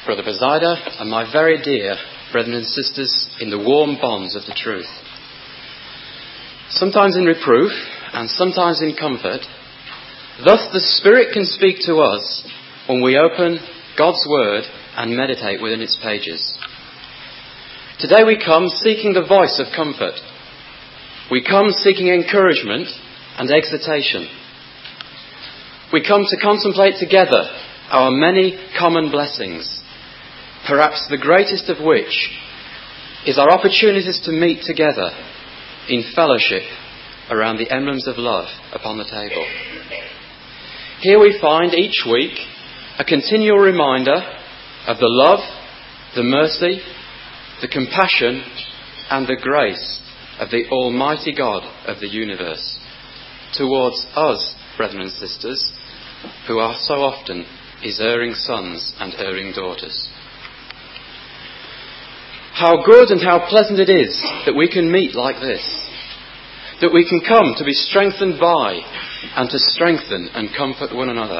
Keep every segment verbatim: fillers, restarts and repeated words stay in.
Brother Presider, and my very dear brethren and sisters in the warm bonds of the truth. Sometimes in reproof and sometimes in comfort, thus the Spirit can speak to us when we open God's Word and meditate within its pages. Today we come seeking the voice of comfort. We come seeking encouragement and exhortation. We come to contemplate together our many common blessings, perhaps the greatest of which is our opportunities to meet together in fellowship around the emblems of love upon the table. Here we find each week a continual reminder of the love, the mercy, the compassion and the grace of the Almighty God of the universe towards us, brethren and sisters, who are so often His erring sons and erring daughters. How good and how pleasant it is that we can meet like this, that we can come to be strengthened by and to strengthen and comfort one another.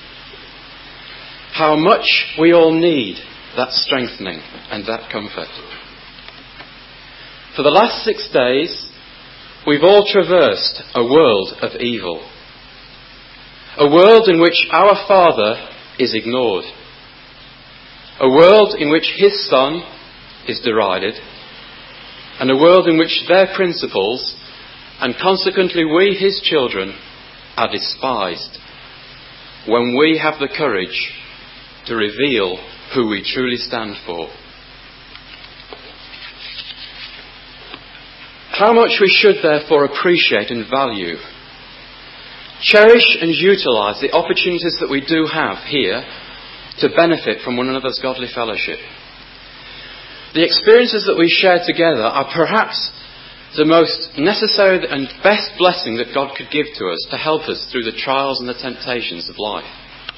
How much we all need that strengthening and that comfort. For the last six days, we've all traversed a world of evil. A world in which our Father is ignored. A world in which His Son is derided. And a world in which their principles, and consequently we, His children, are despised. When we have the courage to reveal who we truly stand for. How much we should therefore appreciate and value, cherish and utilise the opportunities that we do have here to benefit from one another's godly fellowship. The experiences that we share together are perhaps the most necessary and best blessing that God could give to us to help us through the trials and the temptations of life.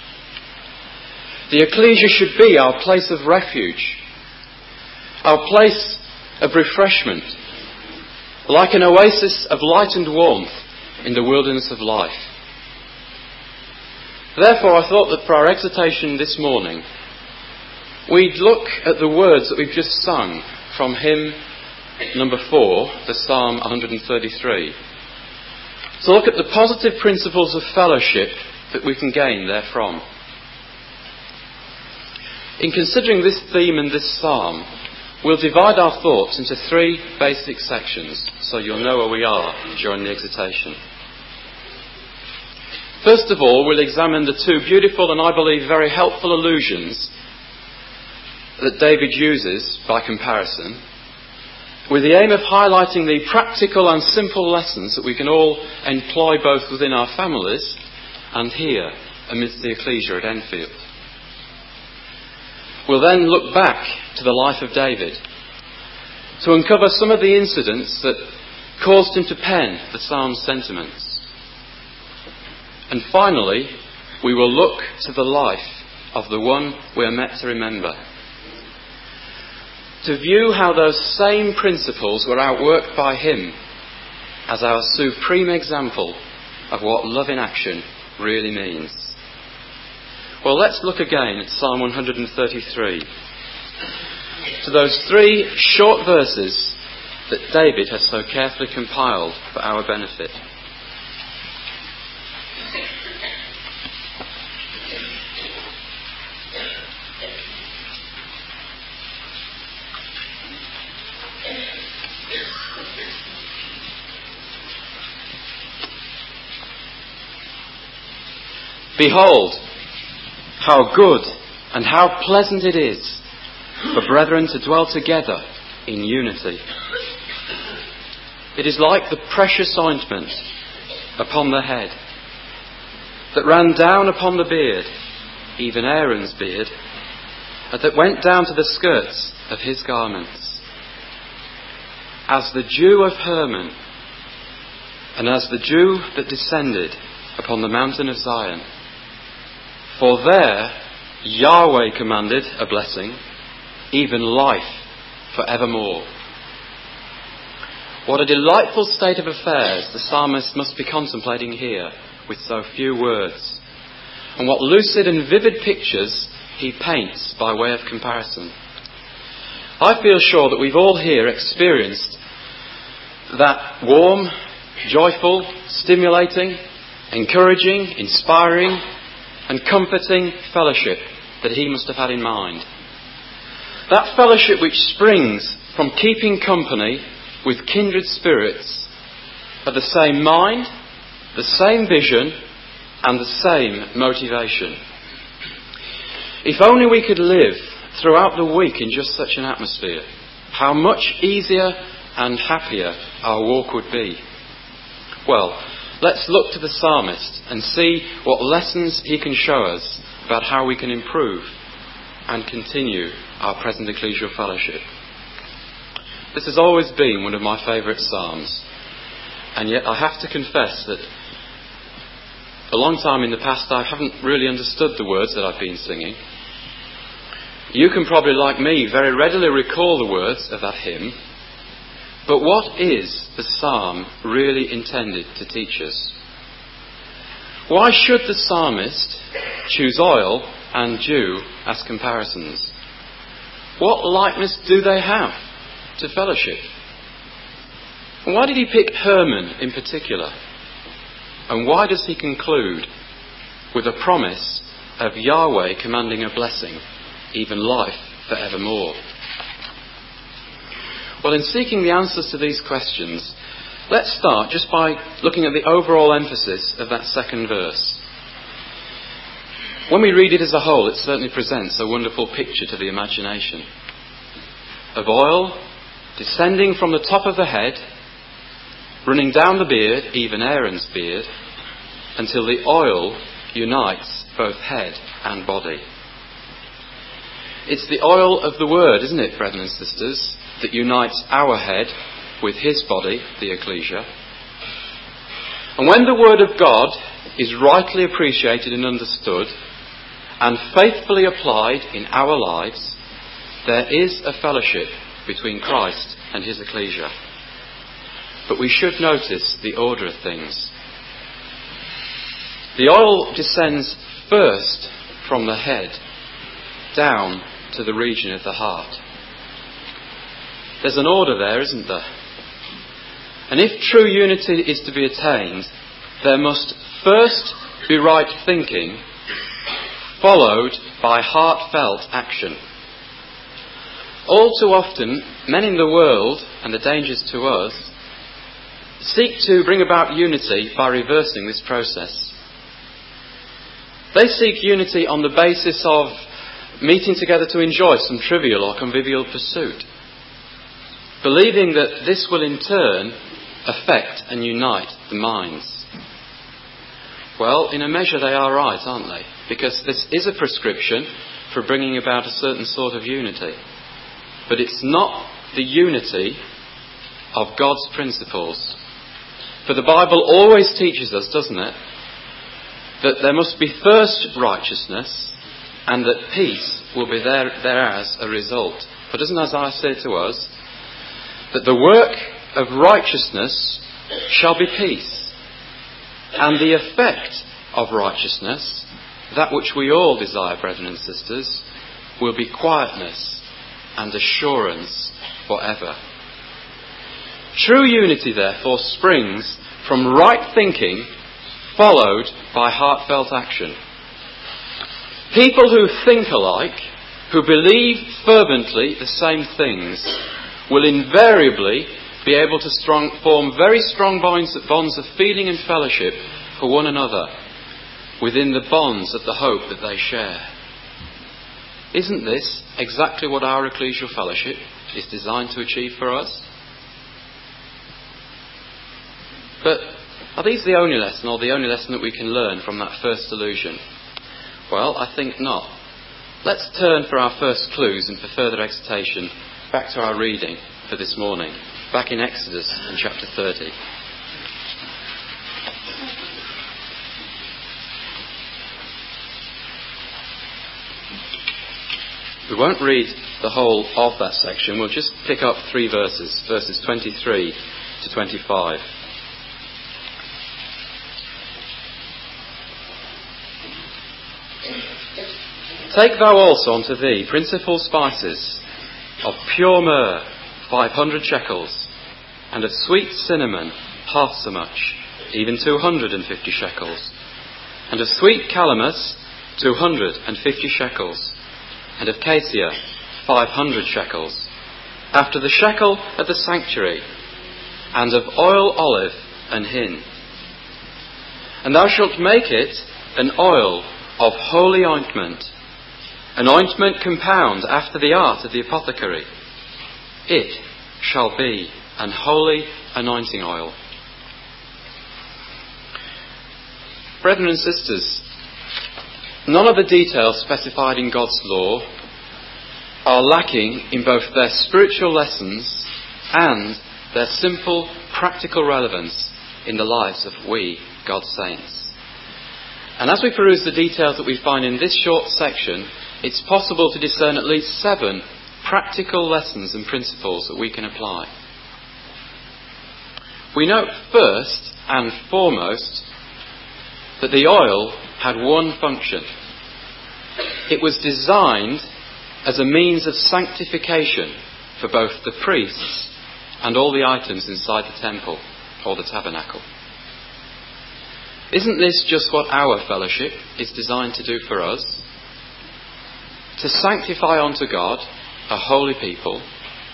The ecclesia should be our place of refuge, our place of refreshment, like an oasis of light and warmth in the wilderness of life. Therefore, I thought that for our exhortation this morning, we'd look at the words that we've just sung from hymn number four, the Psalm one thirty-three. So look at the positive principles of fellowship that we can gain therefrom. In considering this theme and this psalm, we'll divide our thoughts into three basic sections, so you'll know where we are during the exhortation. First of all, we'll examine the two beautiful and I believe very helpful allusions that David uses by comparison, with the aim of highlighting the practical and simple lessons that we can all employ both within our families and here amidst the ecclesia at Enfield. We'll then look back to the life of David to uncover some of the incidents that caused him to pen the psalm's sentiments. And finally, we will look to the life of the one we are meant to remember, to view how those same principles were outworked by him as our supreme example of what love in action really means. Well, let's look again at Psalm one thirty-three, to those three short verses that David has so carefully compiled for our benefit. Behold, how good and how pleasant it is for brethren to dwell together in unity. It is like the precious ointment upon the head that ran down upon the beard, even Aaron's beard, and that went down to the skirts of his garments, as the dew of Hermon, and as the dew that descended upon the mountain of Zion. For there Yahweh commanded a blessing, even life for evermore. What a delightful state of affairs the psalmist must be contemplating here with so few words. And what lucid and vivid pictures he paints by way of comparison. I feel sure that we've all here experienced that warm, joyful, stimulating, encouraging, inspiring and comforting fellowship that he must have had in mind. That fellowship which springs from keeping company with kindred spirits of the same mind, the same vision and the same motivation. If only we could live throughout the week in just such an atmosphere, how much easier and happier our walk would be. Well, let's look to the psalmist and see what lessons he can show us about how we can improve and continue our present ecclesial fellowship. This has always been one of my favourite psalms, and yet I have to confess that a long time in the past I haven't really understood the words that I've been singing. You can probably, like me, very readily recall the words of that hymn, but what is the psalm really intended to teach us? Why should the psalmist choose oil and dew as comparisons? What likeness do they have to fellowship? And why did he pick Hermon in particular? And why does he conclude with a promise of Yahweh commanding a blessing, even life forevermore? Well, in seeking the answers to these questions, let's start just by looking at the overall emphasis of that second verse. When we read it as a whole, it certainly presents a wonderful picture to the imagination of oil descending from the top of the head, running down the beard, even Aaron's beard, until the oil unites both head and body. It's the oil of the word, isn't it, brethren and sisters, that unites our head with his body, the ecclesia. And when the word of God is rightly appreciated and understood and faithfully applied in our lives, there is a fellowship between Christ and his ecclesia. But we should notice the order of things. The oil descends first from the head down to the region of the heart. There's an order there, isn't there? And if true unity is to be attained, there must first be right thinking, followed by heartfelt action. All too often, men in the world, and the dangers to us, seek to bring about unity by reversing this process. They seek unity on the basis of meeting together to enjoy some trivial or convivial pursuit, believing that this will in turn affect and unite the minds. Well, in a measure they are right, aren't they? Because this is a prescription for bringing about a certain sort of unity. But it's not the unity of God's principles. For the Bible always teaches us, doesn't it, that there must be first righteousness and that peace will be there, there as a result. For doesn't Isaiah say to us that the work of righteousness shall be peace, and the effect of righteousness, that which we all desire, brethren and sisters, will be quietness and assurance forever. True unity, therefore, springs from right thinking followed by heartfelt action. People who think alike, who believe fervently the same things, will invariably be able to strong, form very strong bonds, bonds of feeling and fellowship for one another within the bonds of the hope that they share. Isn't this exactly what our ecclesial fellowship is designed to achieve for us? But are these the only lesson, or the only lesson that we can learn from that first allusion? Well, I think not. Let's turn for our first clues and for further exhortation back to our reading for this morning, back in Exodus in chapter thirty. We won't read the whole of that section. We'll just pick up three verses, verses twenty-three to twenty-five. Take thou also unto thee principal spices of pure myrrh, five hundred shekels, and of sweet cinnamon, half so much, even two hundred and fifty shekels, and of sweet calamus, two hundred and fifty shekels, and of cassia, five hundred shekels, after the shekel of the sanctuary, and of oil olive and hin. And thou shalt make it an oil of holy ointment, an ointment compound after the art of the apothecary. It shall be an holy anointing oil. Brethren and sisters, none of the details specified in God's law are lacking in both their spiritual lessons and their simple, practical relevance in the lives of we, God's saints. And as we peruse the details that we find in this short section, it's possible to discern at least seven practical lessons and principles that we can apply. We note first and foremost that the oil had one function. It was designed as a means of sanctification for both the priests and all the items inside the temple or the tabernacle. Isn't this just what our fellowship is designed to do for us? To sanctify unto God a holy people.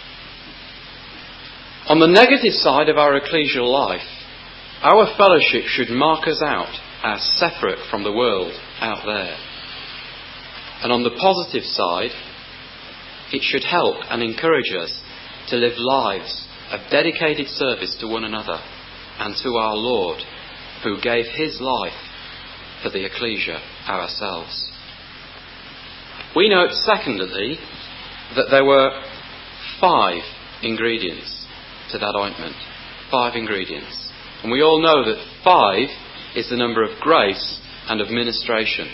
On the negative side of our ecclesial life, our fellowship should mark us out as separate from the world out there. And on the positive side, it should help and encourage us to live lives of dedicated service to one another and to our Lord, who gave his life for the ecclesia ourselves. We note, secondly, that there were five ingredients to that ointment. Five ingredients. And we all know that five is the number of grace and of ministration.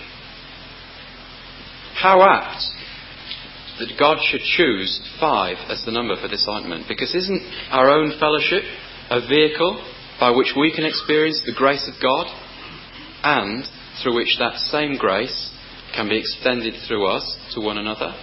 How apt that God should choose five as the number for this ointment, because isn't our own fellowship a vehicle by which we can experience the grace of God, and through which that same grace can be extended through us to one another?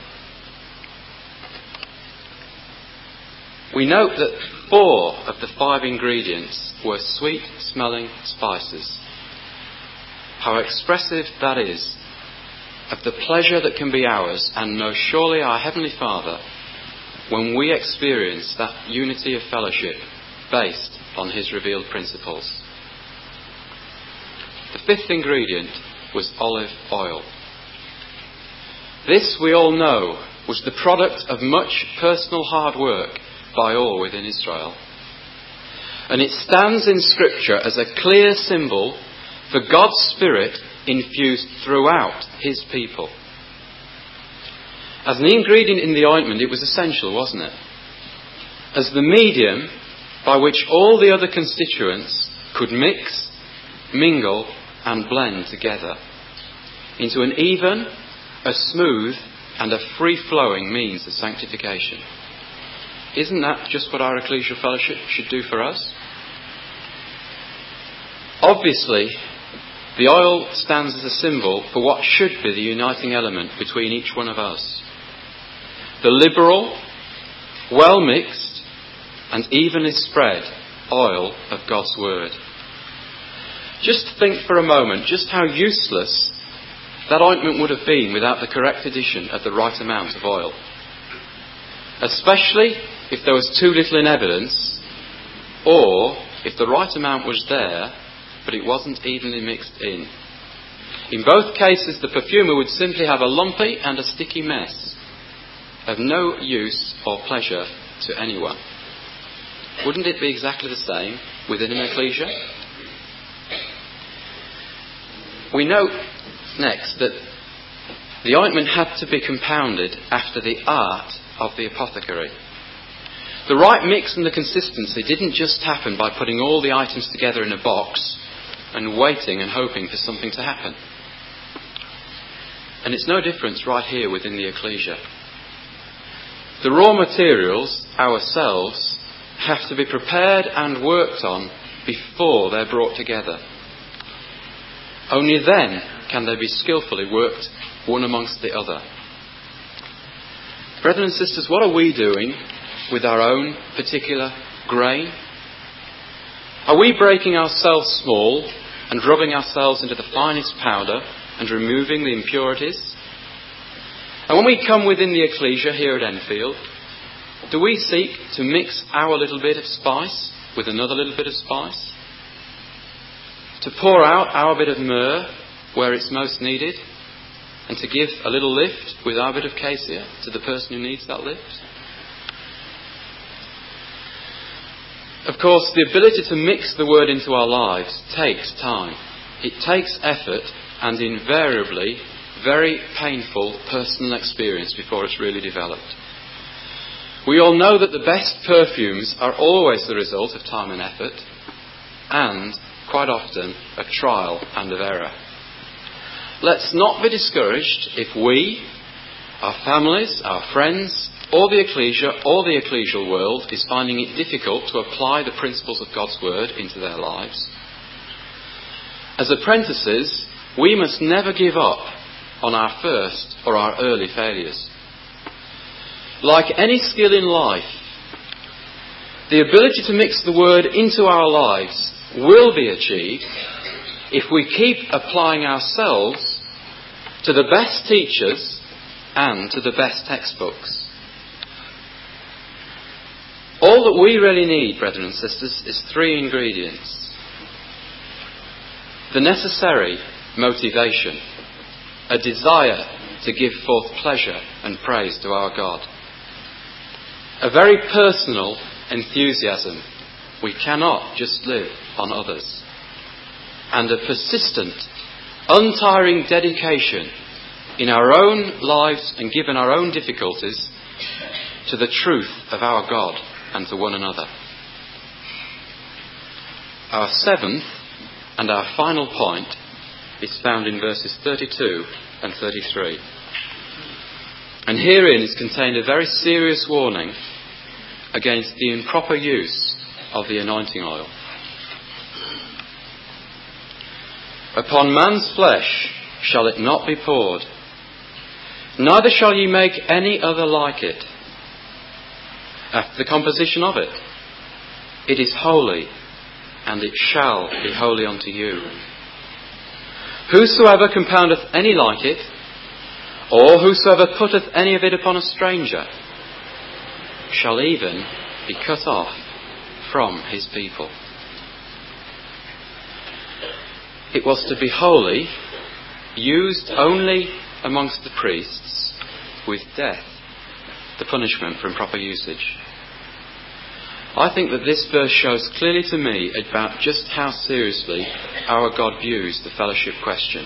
We note that four of the five ingredients were sweet smelling spices. How expressive that is of the pleasure that can be ours and know surely our Heavenly Father when we experience that unity of fellowship based on his revealed principles. The fifth ingredient was olive oil. This, we all know, was the product of much personal hard work by all within Israel. And it stands in Scripture as a clear symbol for God's Spirit infused throughout his people. As an ingredient in the ointment, it was essential, wasn't it? As the medium by which all the other constituents could mix, mingle and blend together into an even, a smooth and a free-flowing means of sanctification. Isn't that just what our ecclesial fellowship should do for us? Obviously, the oil stands as a symbol for what should be the uniting element between each one of us. The liberal, well-mixed and evenly spread oil of God's Word. Just think for a moment just how useless that ointment would have been without the correct addition of the right amount of oil. Especially if there was too little in evidence, or if the right amount was there but it wasn't evenly mixed in. In both cases, the perfumer would simply have a lumpy and a sticky mess of no use or pleasure to anyone. Wouldn't it be exactly the same within an ecclesia? We note next that the ointment had to be compounded after the art of the apothecary. The right mix and the consistency didn't just happen by putting all the items together in a box and waiting and hoping for something to happen. And it's no difference right here within the ecclesia. The raw materials, ourselves, have to be prepared and worked on before they're brought together. Only then can they be skillfully worked one amongst the other. Brethren and sisters, what are we doing with our own particular grain? Are we breaking ourselves small and rubbing ourselves into the finest powder and removing the impurities? And when we come within the ecclesia here at Enfield, do we seek to mix our little bit of spice with another little bit of spice? To pour out our bit of myrrh where it's most needed? And to give a little lift with our bit of cassia to the person who needs that lift? Of course, the ability to mix the word into our lives takes time. It takes effort and invariably very painful personal experience before it's really developed. We all know that the best perfumes are always the result of time and effort, and quite often of trial and of error. Let's not be discouraged if we, our families, our friends, or the ecclesia, or the ecclesial world is finding it difficult to apply the principles of God's word into their lives. As apprentices, we must never give up on our first or our early failures. Like any skill in life, the ability to mix the word into our lives will be achieved if we keep applying ourselves to the best teachers and to the best textbooks. All that we really need, brethren and sisters, is three ingredients. The necessary motivation, a desire to give forth pleasure and praise to our God. A very personal enthusiasm. We cannot just live on others. And a persistent, untiring dedication in our own lives and given our own difficulties to the truth of our God and to one another. Our seventh and our final point is found in verses thirty-two and thirty-three. And herein is contained a very serious warning against the improper use of the anointing oil. Upon man's flesh shall it not be poured, neither shall ye make any other like it. After the composition of it, it is holy, and it shall be holy unto you. Whosoever compoundeth any like it, or whosoever putteth any of it upon a stranger, shall even be cut off from his people. It was to be holy, used only amongst the priests, with death, the punishment for improper usage. I think that this verse shows clearly to me about just how seriously our God views the fellowship question.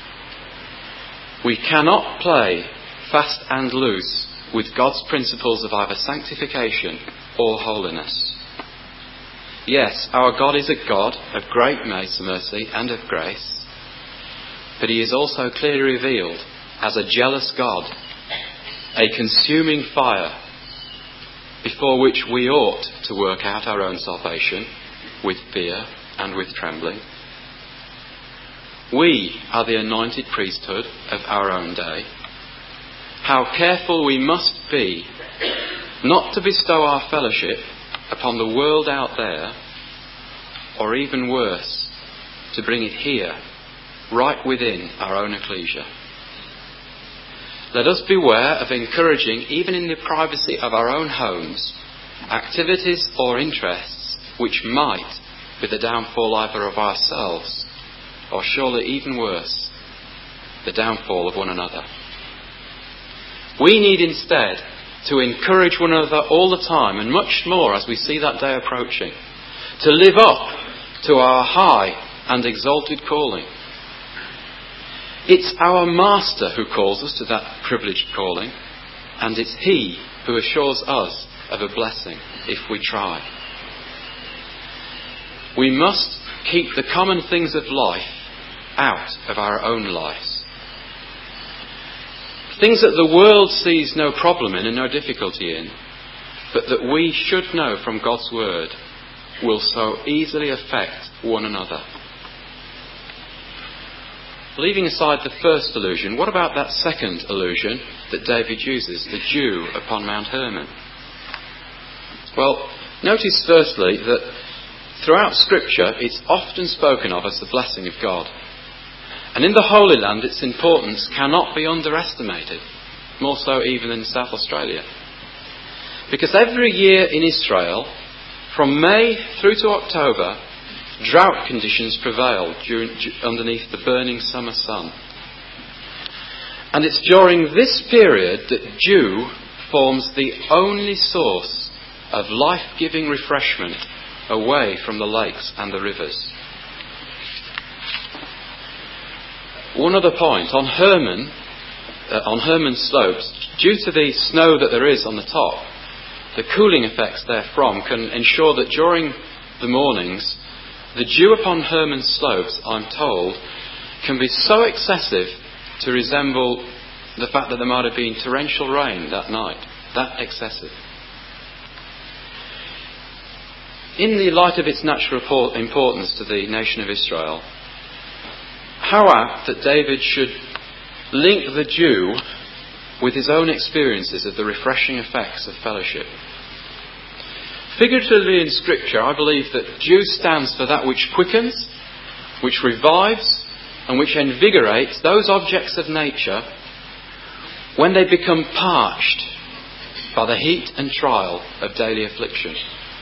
We cannot play fast and loose with God's principles of either sanctification or holiness. Yes, our God is a God of great mercy and of grace, but he is also clearly revealed as a jealous God, a consuming fire, before which we ought to work out our own salvation with fear and with trembling. We are the anointed priesthood of our own day. How careful we must be not to bestow our fellowship upon the world out there, or even worse, to bring it here, right within our own ecclesia. Let us beware of encouraging, even in the privacy of our own homes, activities or interests which might be the downfall either of ourselves, or surely even worse, the downfall of one another. We need instead to encourage one another all the time, and much more as we see that day approaching, to live up to our high and exalted calling. It's our Master who calls us to that privileged calling, and it's he who assures us of a blessing if we try. We must keep the common things of life out of our own lives. Things that the world sees no problem in and no difficulty in, but that we should know from God's word will so easily affect one another. leaving aside the first allusion, what about that second allusion that David uses, the dew upon Mount Hermon? Well, notice firstly that throughout Scripture it's often spoken of as the blessing of God. And in the Holy Land its importance cannot be underestimated, more so even in South Australia. Because every year in Israel, from May through to October, drought conditions prevail during, underneath the burning summer sun. And it's during this period that dew forms the only source of life-giving refreshment away from the lakes and the rivers. One other point, on Hermon, uh, on Hermon slopes, due to the snow that there is on the top, the cooling effects therefrom can ensure that during the mornings, the dew upon Hermon slopes, I'm told, can be so excessive to resemble the fact that there might have been torrential rain that night. That excessive. In the light of its natural importance to the nation of Israel, how apt that David should link the dew with his own experiences of the refreshing effects of fellowship. Figuratively in Scripture, I believe that dew stands for that which quickens, which revives, and which invigorates those objects of nature when they become parched by the heat and trial of daily affliction.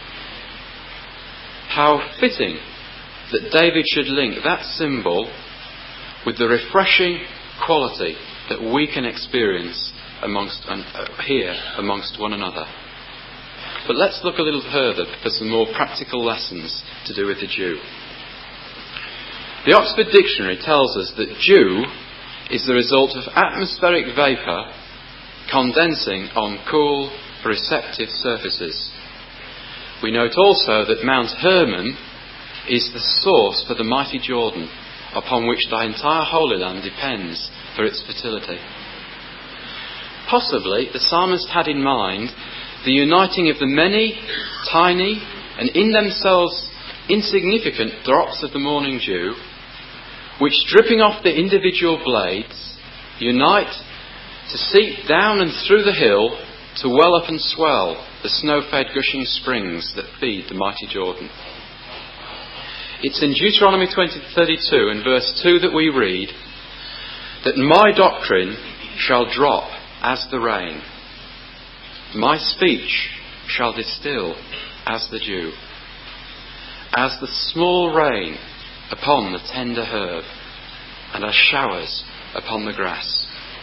How fitting that David should link that symbol with the refreshing quality that we can experience amongst uh, here amongst one another. But let's look a little further for some more practical lessons to do with the dew. The Oxford Dictionary tells us that dew is the result of atmospheric vapour condensing on cool, receptive surfaces. We note also that Mount Hermon is the source for the mighty Jordan, upon which the entire Holy Land depends for its fertility. Possibly the psalmist had in mind the uniting of the many, tiny, and in themselves insignificant drops of the morning dew, which, dripping off the individual blades, unite to seep down and through the hill to well up and swell the snow-fed gushing springs that feed the mighty Jordan. It's in Deuteronomy twenty thirty-two and verse two that we read that my doctrine shall drop as the rain, my speech shall distill as the dew, as the small rain upon the tender herb, and as showers upon the grass.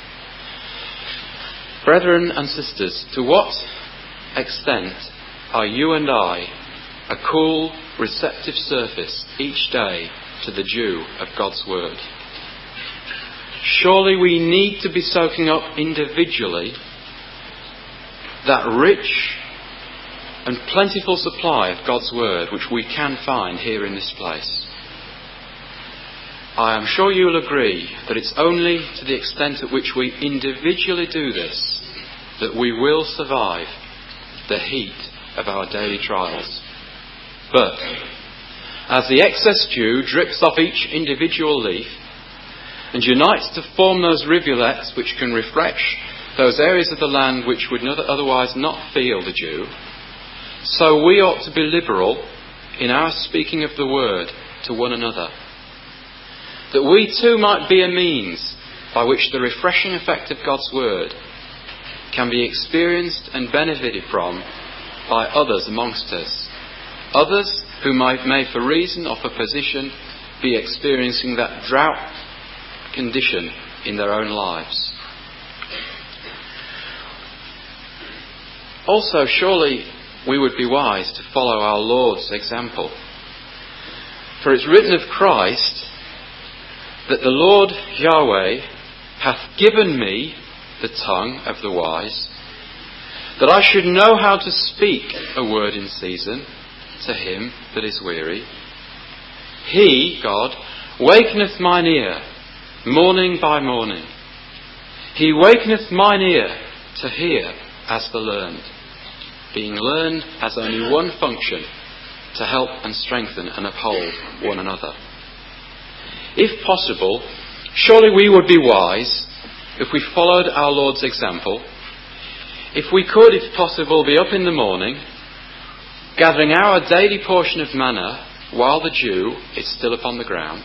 Brethren and sisters, to what extent are you and I a cool, receptive surface each day to the dew of God's Word? Surely we need to be soaking up individually that rich and plentiful supply of God's Word which we can find here in this place. I am sure you will agree that it's only to the extent at which we individually do this that we will survive the heat of our daily trials. But as the excess dew drips off each individual leaf and unites to form those rivulets which can refresh those areas of the land which would not otherwise not feel the dew, so we ought to be liberal in our speaking of the Word to one another, that we too might be a means by which the refreshing effect of God's Word can be experienced and benefited from by others amongst us, others who might, may for reason or for position be experiencing that drought condition in their own lives. Also, surely we would be wise to follow our Lord's example. For it's written of Christ that the Lord Yahweh hath given me the tongue of the wise, that I should know how to speak a word in season to him that is weary. He, God, wakeneth mine ear morning by morning. He wakeneth mine ear to hear as the learned, being learned has only one function, to help and strengthen and uphold one another. If possible, Surely we would be wise if we followed our Lord's example, if we could, if possible, be up in the morning, gathering our daily portion of manna while the dew is still upon the ground.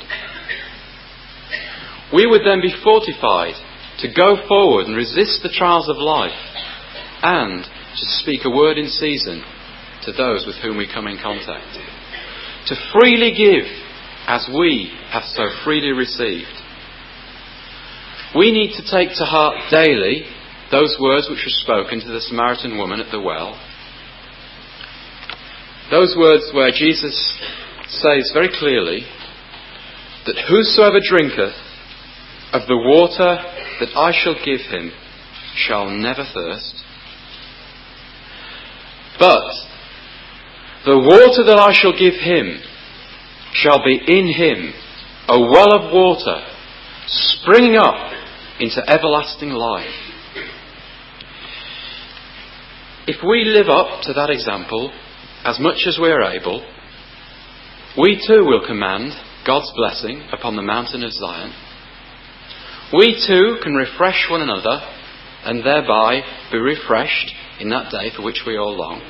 We would then be fortified to go forward and resist the trials of life and to speak a word in season to those with whom we come in contact. To freely give as we have so freely received. We need to take to heart daily those words which were spoken to the Samaritan woman at the well. Those words where Jesus says very clearly that whosoever drinketh of the water that I shall give him shall never thirst. But the water that I shall give him shall be in him a well of water springing up into everlasting life. If we live up to that example as much as we are able, we too will command God's blessing upon the mountain of Zion. We too can refresh one another and thereby be refreshed in that day for which we all long.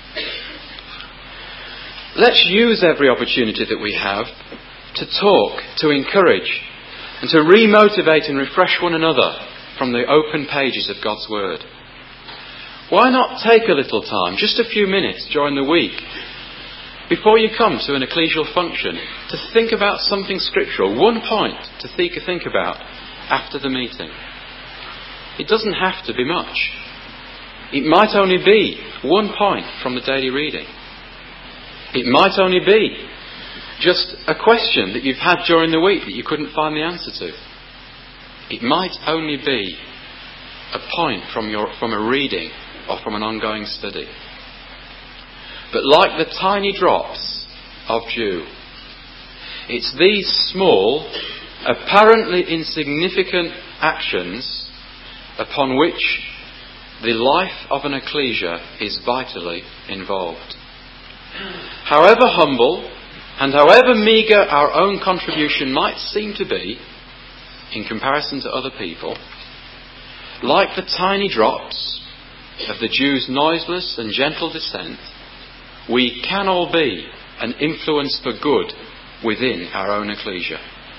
Let's use every opportunity that we have to talk, to encourage, and to re-motivate and refresh one another from the open pages of God's Word. Why not take a little time, just a few minutes during the week, before you come to an ecclesial function, to think about something scriptural, one point to think, think about after the meeting. It doesn't have to be much. It might only be one point from the daily reading. It might only be just a question that you've had during the week that you couldn't find the answer to. It might only be a point from your from a reading or from an ongoing study. But like the tiny drops of dew, it's these small, apparently insignificant actions upon which the life of an ecclesia is vitally involved. However humble and however meagre our own contribution might seem to be in comparison to other people, like the tiny drops of the dew's noiseless and gentle descent, we can all be an influence for good within our own ecclesia.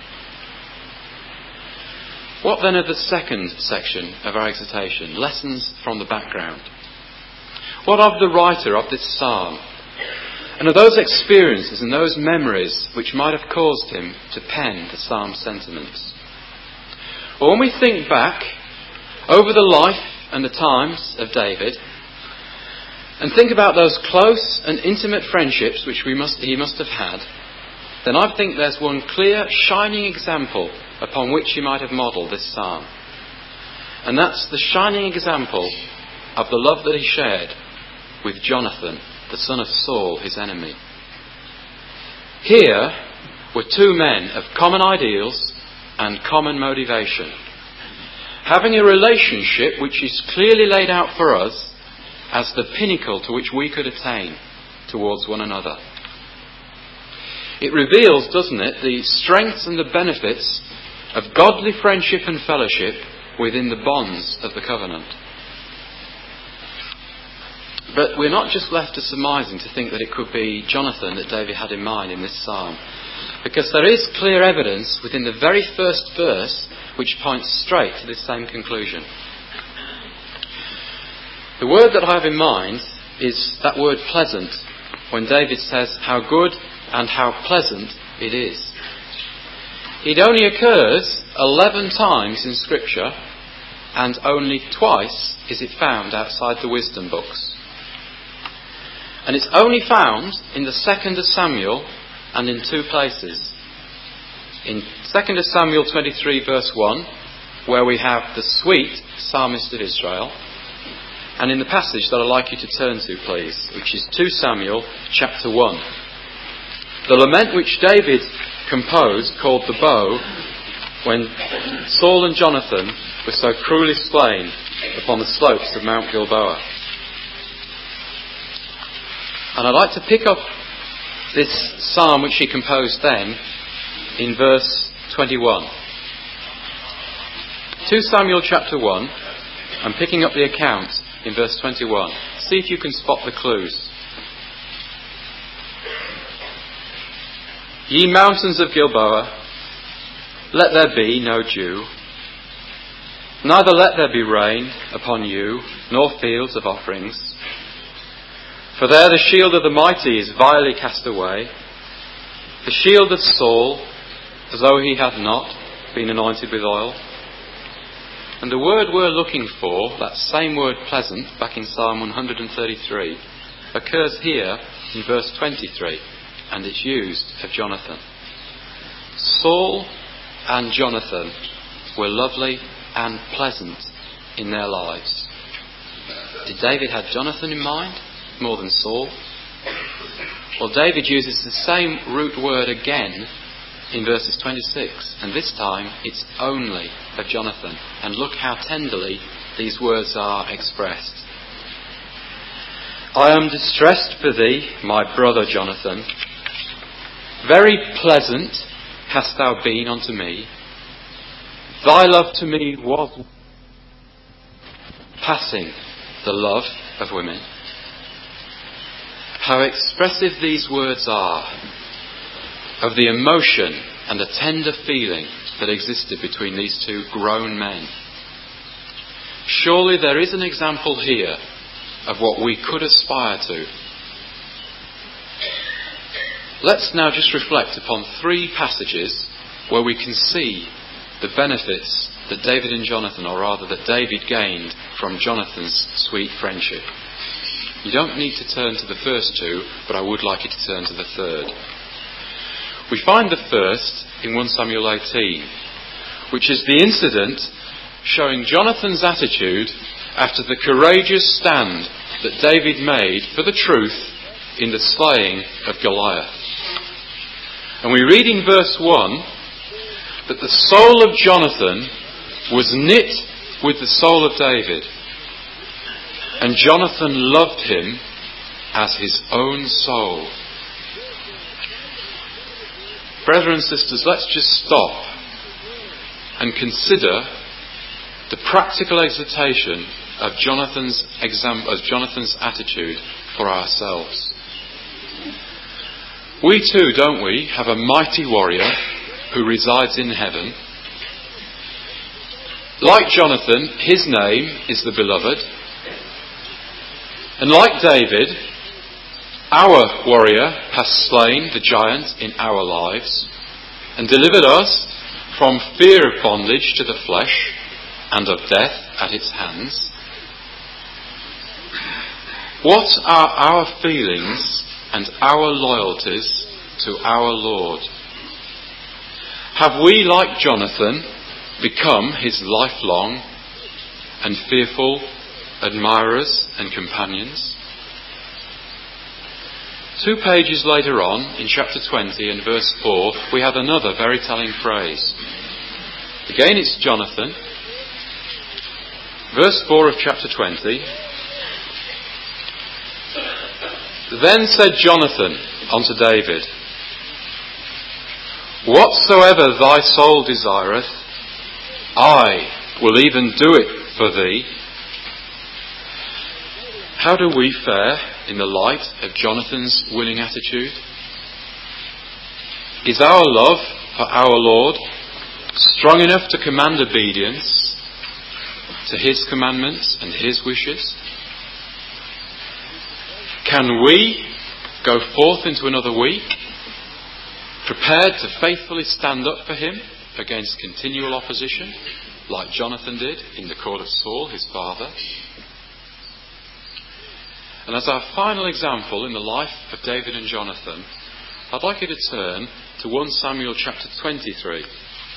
What then of the second section of our exhortation? Lessons from the background. What of the writer of this psalm? And of those experiences and those memories which might have caused him to pen the psalm's sentiments? Well, when we think back over the life and the times of David, and think about those close and intimate friendships which we must, he must have had, then I think there's one clear, shining example upon which he might have modelled this psalm. And that's the shining example of the love that he shared with Jonathan, the son of Saul, his enemy. Here were two men of common ideals and common motivation, having a relationship which is clearly laid out for us as the pinnacle to which we could attain towards one another. It reveals, doesn't it, the strengths and the benefits of godly friendship and fellowship within the bonds of the covenant. But we're not just left to surmising to think that it could be Jonathan that David had in mind in this psalm, because there is clear evidence within the very first verse which points straight to this same conclusion. The word that I have in mind is that word pleasant, when David says how good and how pleasant it is. It only occurs eleven times in Scripture, and only twice is it found outside the wisdom books. And it's only found in the second of Samuel and in two places. In second of Samuel twenty-three verse one, where we have the sweet psalmist of Israel, and in the passage that I'd like you to turn to, please, which is two Samuel chapter one. The lament which David composed, called the bow, when Saul and Jonathan were so cruelly slain upon the slopes of Mount Gilboa. And I'd like to pick up this psalm which he composed then in verse twenty-one. Second Samuel chapter one, I'm picking up the account in verse twenty-one. See if you can spot the clues. Ye mountains of Gilboa, let there be no dew, neither let there be rain upon you, nor fields of offerings. For there the shield of the mighty is vilely cast away, the shield of Saul, as though he had not been anointed with oil. And the word we're looking for, that same word pleasant, back in Psalm one thirty-three, occurs here in verse twenty-three, and it's used of Jonathan. Saul and Jonathan were lovely and pleasant in their lives. Did David have Jonathan in mind more than Saul? Well, David uses the same root word again in verses twenty-six, and this time it's only of Jonathan. And look how tenderly these words are expressed. I am distressed for thee, my brother Jonathan. Very pleasant hast thou been unto me. Thy love to me was passing the love of women. How expressive these words are of the emotion and the tender feeling that existed between these two grown men. Surely there is an example here of what we could aspire to. Let's now just reflect upon three passages where we can see the benefits that David and Jonathan, or rather that David gained from Jonathan's sweet friendship. You don't need to turn to the first two, but I would like you to turn to the third. We find the first in First Samuel eighteen, which is the incident showing Jonathan's attitude after the courageous stand that David made for the truth in the slaying of Goliath. And we read in verse one that the soul of Jonathan was knit with the soul of David, and Jonathan loved him as his own soul. Brethren and sisters, let's just stop and consider the practical exhortation of Jonathan's example, of Jonathan's attitude for ourselves. We too, don't we, have a mighty warrior who resides in heaven. Like Jonathan, his name is the Beloved. And like David, our warrior has slain the giant in our lives and delivered us from fear of bondage to the flesh and of death at its hands. What are our feelings and our loyalties to our Lord? Have we, like Jonathan, become his lifelong and fearful admirers and companions? Two pages later on, in chapter twenty and verse four, we have another very telling phrase. Again, it's Jonathan. Verse four of chapter twenty. Then said Jonathan unto David, Whatsoever thy soul desireth, I will even do it for thee. How do we fare in the light of Jonathan's willing attitude? Is our love for our Lord strong enough to command obedience to his commandments and his wishes? Can we go forth into another week prepared to faithfully stand up for him against continual opposition, like Jonathan did in the court of Saul, his father? And as our final example in the life of David and Jonathan, I'd like you to turn to First Samuel chapter twenty-three.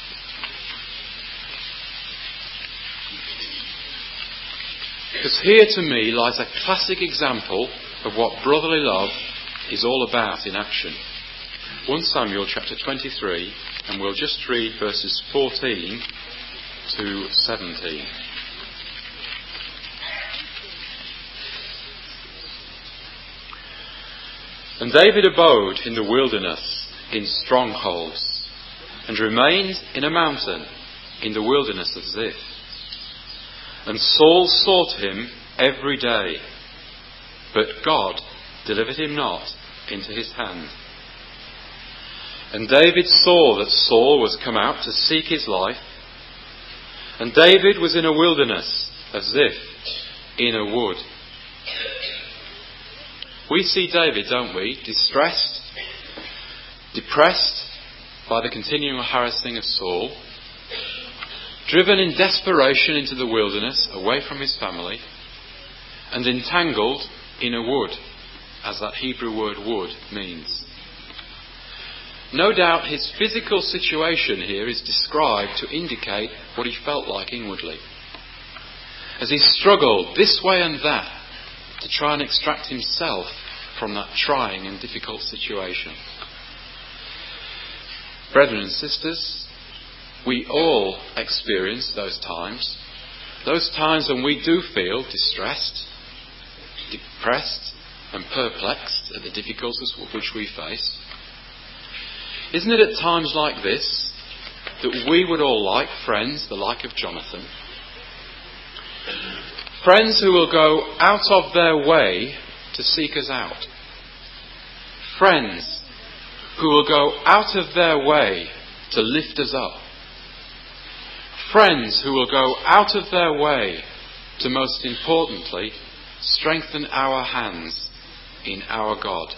Because here to me lies a classic example of what brotherly love is all about in action. First Samuel chapter twenty-three, and we'll just read verses fourteen to seventeen. And David abode in the wilderness in strongholds, and remained in a mountain in the wilderness of Ziph. And Saul sought him every day, but God delivered him not into his hand. And David saw that Saul was come out to seek his life, and David was in a wilderness, as if in a wood. We see David, don't we, distressed, depressed by the continual harassing of Saul, driven in desperation into the wilderness, away from his family, and entangled in a wood, as that Hebrew word wood means. No doubt his physical situation here is described to indicate what he felt like inwardly, as he struggled this way and that to try and extract himself from that trying and difficult situation. Brethren and sisters, we all experience those times, those times when we do feel distressed, depressed and perplexed at the difficulties which we face. Isn't it at times like this that we would all like friends the like of Jonathan? Friends who will go out of their way to seek us out. Friends who will go out of their way to lift us up. Friends who will go out of their way to, most importantly, strengthen our hands in our God.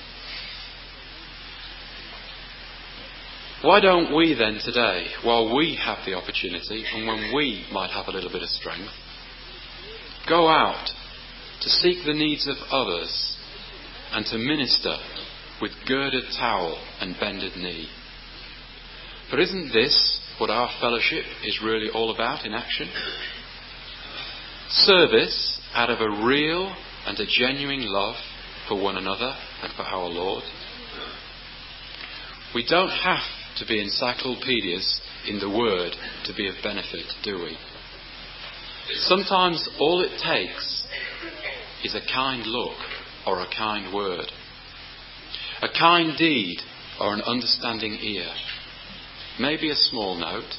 Why don't we then today, while we have the opportunity and when we might have a little bit of strength, go out to seek the needs of others and to minister with girded towel and bended knee? For isn't this what our fellowship is really all about in action? Service out of a real and a genuine love for one another and for our Lord. We don't have to be encyclopedias in the Word to be of benefit, do we? Sometimes all it takes is a kind look or a kind word, a kind deed or an understanding ear, maybe a small note,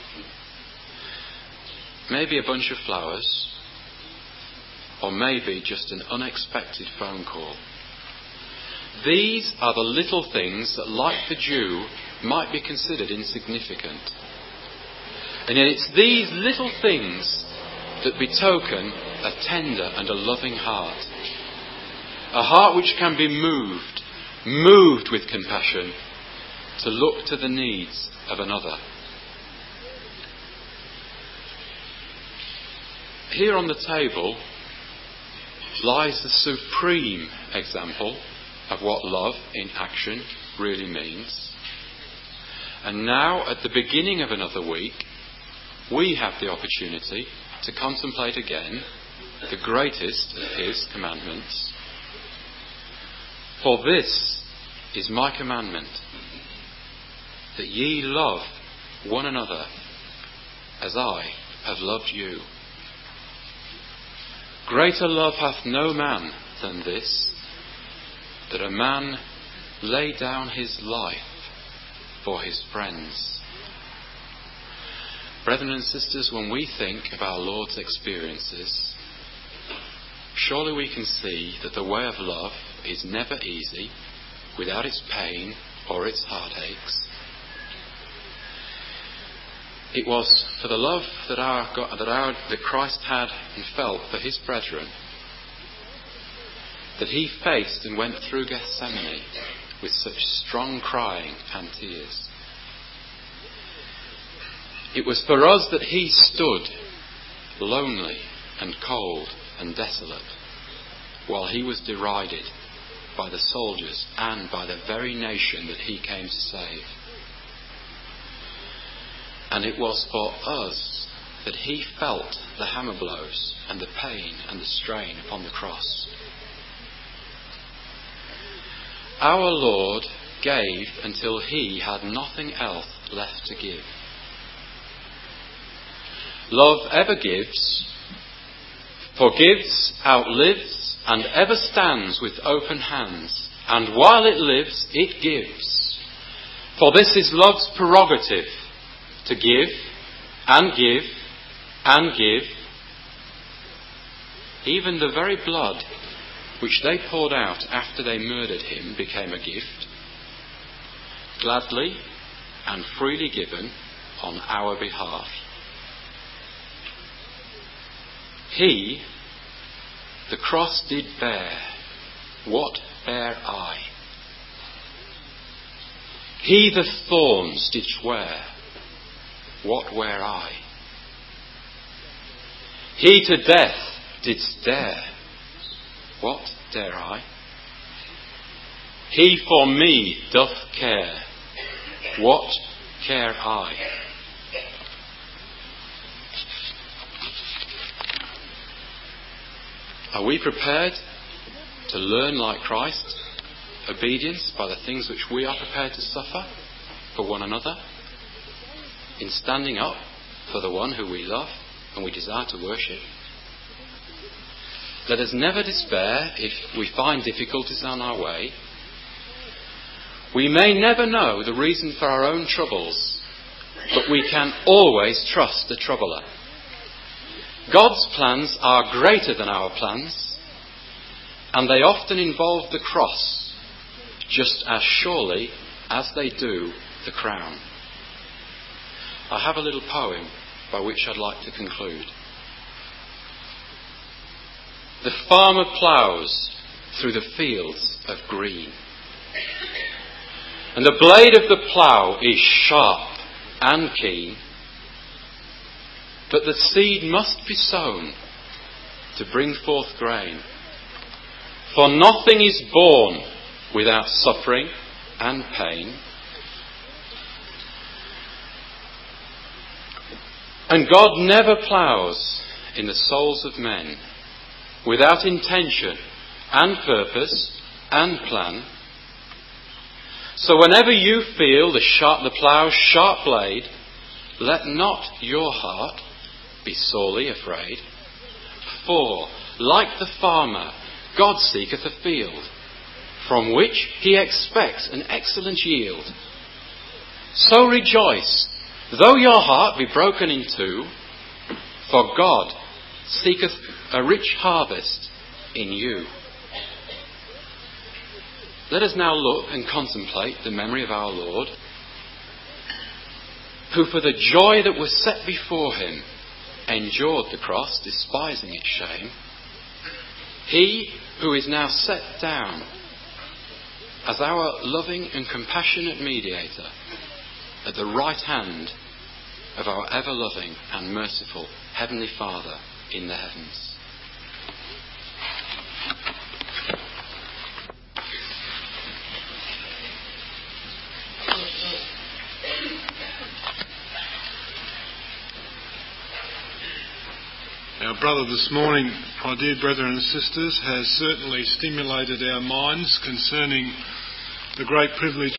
maybe a bunch of flowers, or maybe just an unexpected phone call. These are the little things that, like the Jew, might be considered insignificant. And yet it's these little things that betoken a tender and a loving heart. A heart which can be moved, moved with compassion, to look to the needs of another. Here on the table lies the supreme example of what love in action really means. And now, at the beginning of another week, we have the opportunity to contemplate again the greatest of his commandments. For this is my commandment, that ye love one another as I have loved you. Greater love hath no man than this, that a man lay down his life for his friends. Brethren and sisters, when we think of our Lord's experiences, surely we can see that the way of love is never easy, without its pain or its heartaches. It was for the love that our God, that our that Christ had and felt for his brethren that he faced and went through Gethsemane with such strong crying and tears. It was for us that he stood lonely and cold and desolate while he was derided by the soldiers and by the very nation that he came to save. And it was for us that he felt the hammer blows and the pain and the strain upon the cross. Our Lord gave until he had nothing else left to give. Love ever gives, forgives, outlives, and ever stands with open hands. And while it lives, it gives. For this is love's prerogative, to give, and give, and give, even the very blood which they poured out after they murdered him became a gift, gladly and freely given on our behalf. He, the cross did bear, what bear I? He the thorns did wear, what wear I? He to death didst dare, what dare I? He for me doth care, what care I? Are we prepared to learn like Christ, obedience by the things which we are prepared to suffer for one another, in standing up for the one who we love and we desire to worship? Let us never despair if we find difficulties on our way. We may never know the reason for our own troubles, but we can always trust the troubler. God's plans are greater than our plans, and they often involve the cross, just as surely as they do the crown. I have a little poem by which I'd like to conclude. The farmer ploughs through the fields of green, and the blade of the plough is sharp and keen, but the seed must be sown to bring forth grain. For nothing is born without suffering and pain. And God never ploughs in the souls of men without intention and purpose and plan. So whenever you feel the sharp, the plough's sharp blade, let not your heart be sorely afraid. For, like the farmer, God seeketh a field, from which he expects an excellent yield. So rejoice, though your heart be broken in two, for God seeketh a rich harvest in you. Let us now look and contemplate the memory of our Lord, who for the joy that was set before him endured the cross, despising its shame. He who is now set down as our loving and compassionate mediator at the right hand of our ever-loving and merciful Heavenly Father in the heavens. Our brother this morning, my dear brethren and sisters, has certainly stimulated our minds concerning the great privilege